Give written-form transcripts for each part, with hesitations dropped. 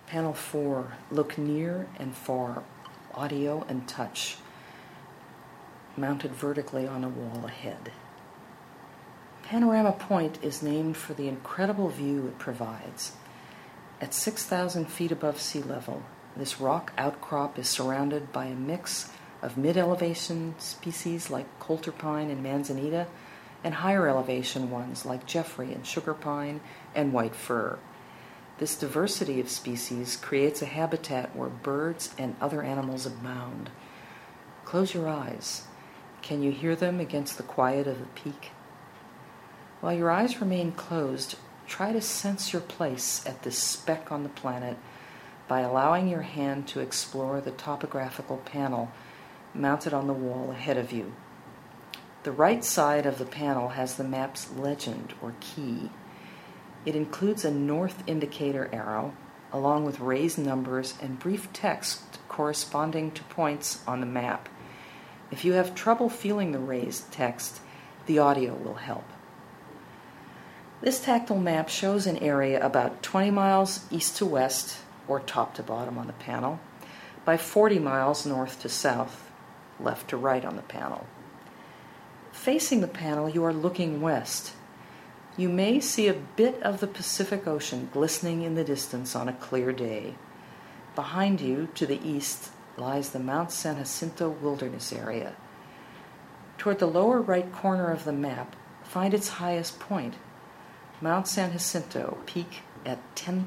Panel 4, look near and far, audio and touch, mounted vertically on a wall ahead. Panorama Point is named for the incredible view it provides. At 6,000 feet above sea level, this rock outcrop is surrounded by a mix of mid-elevation species like coulter pine and manzanita, and higher elevation ones like Jeffrey and sugar pine and white fir. This diversity of species creates a habitat where birds and other animals abound. Close your eyes. Can you hear them against the quiet of the peak? While your eyes remain closed, try to sense your place at this speck on the planet by allowing your hand to explore the topographical panel mounted on the wall ahead of you. The right side of the panel has the map's legend or key. It includes a north indicator arrow, along with raised numbers and brief text corresponding to points on the map. If you have trouble feeling the raised text, the audio will help. This tactile map shows an area about 20 miles east to west, or top to bottom on the panel, by 40 miles north to south, left to right on the panel. Facing the panel, you are looking west. You may see a bit of the Pacific Ocean glistening in the distance on a clear day. Behind you, to the east, lies the Mount San Jacinto Wilderness Area. Toward the lower right corner of the map, find its highest point, Mount San Jacinto Peak at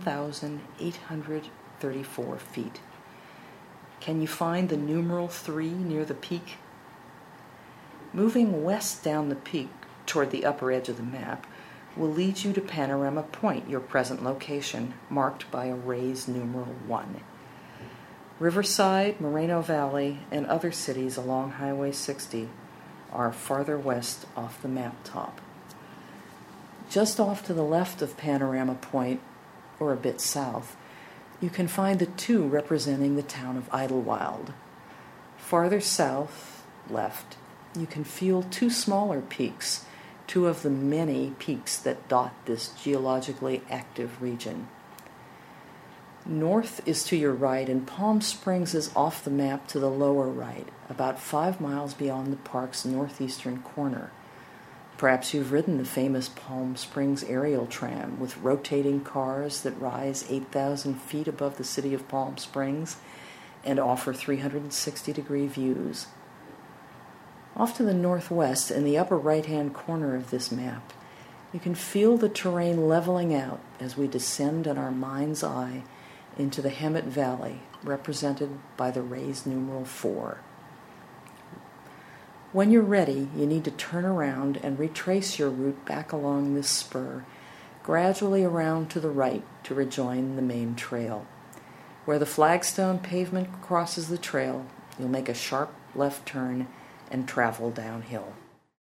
10,834 feet. Can you find the numeral 3 near the peak? Moving west down the peak toward the upper edge of the map will lead you to Panorama Point, your present location, marked by a raised numeral 1. Riverside, Moreno Valley, and other cities along Highway 60 are farther west off the map top. Just off to the left of Panorama Point, or a bit south, you can find the 2 representing the town of Idlewild. Farther south, left, you can feel 2 smaller peaks, 2 of the many peaks that dot this geologically active region. North is to your right, and Palm Springs is off the map to the lower right, about 5 miles beyond the park's northeastern corner. Perhaps you've ridden the famous Palm Springs aerial tram with rotating cars that rise 8,000 feet above the city of Palm Springs and offer 360-degree views. Off to the northwest, in the upper right-hand corner of this map, you can feel the terrain leveling out as we descend in our mind's eye into the Hemet Valley, represented by the raised numeral 4. When you're ready, you need to turn around and retrace your route back along this spur, gradually around to the right to rejoin the main trail. Where the flagstone pavement crosses the trail, you'll make a sharp left turn and travel downhill.